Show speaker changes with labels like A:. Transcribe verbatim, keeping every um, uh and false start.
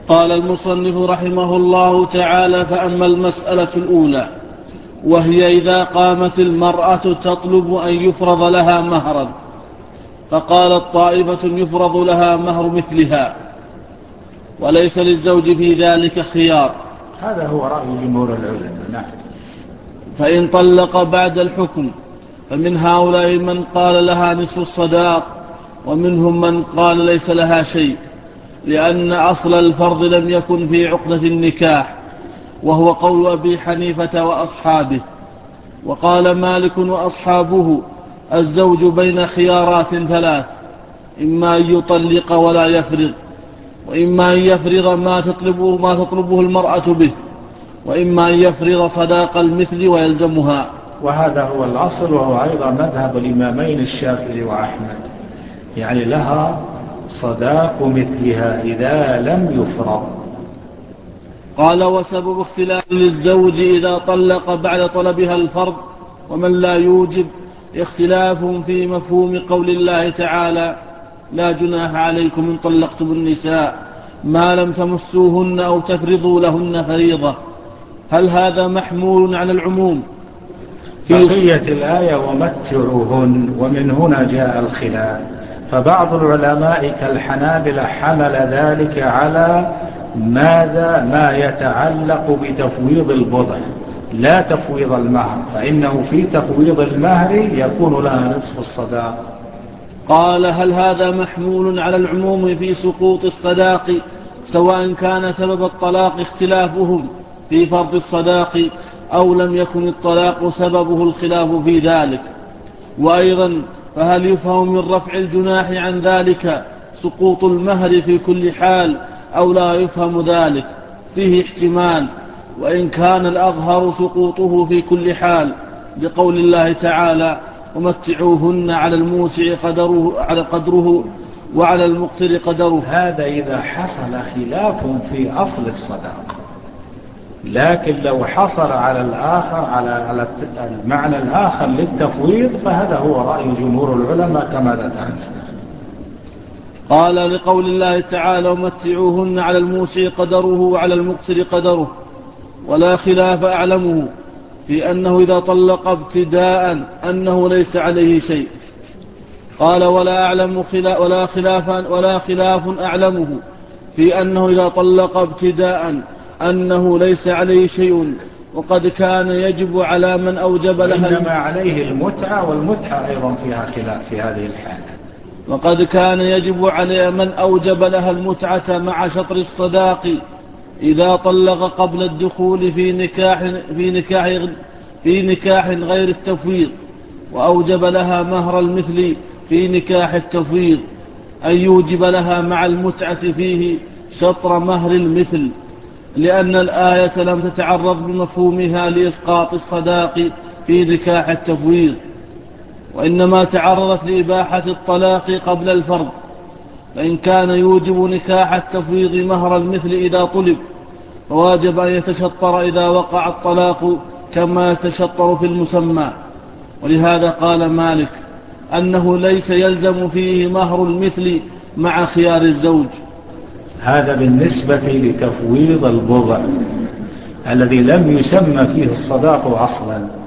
A: قال المصنف رحمه الله تعالى: فأما المسألة الأولى، وهي إذا قامت المرأة تطلب أن يفرض لها مهرا، فقالت طائفة يفرض لها مهر مثلها وليس للزوج في ذلك خيار،
B: هذا هو رأي جمهور العلماء. نعم.
A: فإن طلق بعد الحكم فمن هؤلاء من قال لها نصف الصداق، ومنهم من قال ليس لها شيء، لأن أصل الفرض لم يكن في عقدة النكاح، وهو قول أبي حنيفة وأصحابه. وقال مالك وأصحابه: الزوج بين خيارات ثلاث: إما أن يطلق ولا يفرض، وإما أن يفرض ما تطلبه, ما تطلبه المرأة به، وإما أن يفرض صداق المثل ويلزمها.
B: وهذا هو الأصل، وهو أيضا مذهب الإمامين الشافعي وأحمد، يعني لها صداق مثلها إذا لم يفرض.
A: قال: وسبب اختلاف للزوج إذا طلق بعد طلبها الفرض ومن لا يوجب اختلاف في مفهوم قول الله تعالى: لا جناح عليكم إن طلقتم النساء ما لم تمسوهن أو تفرضوا لهن فريضة. هل هذا محمول على العموم في
B: بقية الآية ومتعوهن، ومن هنا جاء الخلاف. فبعض العلماء كالحنابلة حمل ذلك على ماذا ما يتعلق بتفويض البضع لا تفويض المهر، فإنه في تفويض المهر يكون لها نصف الصداق.
A: قال: هل هذا محمول على العموم في سقوط الصداق سواء كان سبب الطلاق اختلافهم في فرض الصداق أو لم يكن الطلاق سببه الخلاف في ذلك؟ وأيضا فهل يفهم من رفع الجناح عن ذلك سقوط المهر في كل حال أو لا يفهم ذلك؟ فيه احتمال، وإن كان الأظهر سقوطه في كل حال لقول الله تعالى: ومتعوهن على الموسع قدره, على قدره وعلى المقتر قدره.
B: هذا إذا حصل خلاف في أصل الصداق، لكن لو حصل على الآخر على المعنى الآخر للتفويض فهذا هو رأي جمهور العلماء كما ذكرنا.
A: قال: لقول الله تعالى: ومتعوهن على الموسع قدره وعلى المقتر قدره. ولا خلاف أعلمه في أنه إذا طلق ابتداء أنه ليس عليه شيء. قال: ولا أعلم خلاف ولا خلاف ولا خلاف أعلمه في أنه إذا طلق ابتداء أنه ليس عليه شيء، وقد كان يجب على من أوجب لها
B: إنما عليه المتعة، والمتعة أيضا فيها خلاف في هذه الحالة.
A: وقد كان يجب على من أوجب لها المتعة مع شطر الصداق إذا طلق قبل الدخول في نكاح في نكاح في نكاح غير التفويض، وأوجب لها مهر المثل في نكاح التفويض، أن يوجب لها مع المتعة فيه شطر مهر المثل، لأن الآية لم تتعرض بمفهومها لإسقاط الصداق في نكاح التفويض، وإنما تعرضت لإباحة الطلاق قبل الفرض. فإن كان يوجب نكاح التفويض مهر المثل إذا طلب، فواجب أن يتشطر إذا وقع الطلاق كما يتشطر في المسمى. ولهذا قال مالك أنه ليس يلزم فيه مهر المثل مع خيار الزوج.
B: هذا بالنسبة لتفويض البضع الذي لم يسمى فيه الصداق أصلا.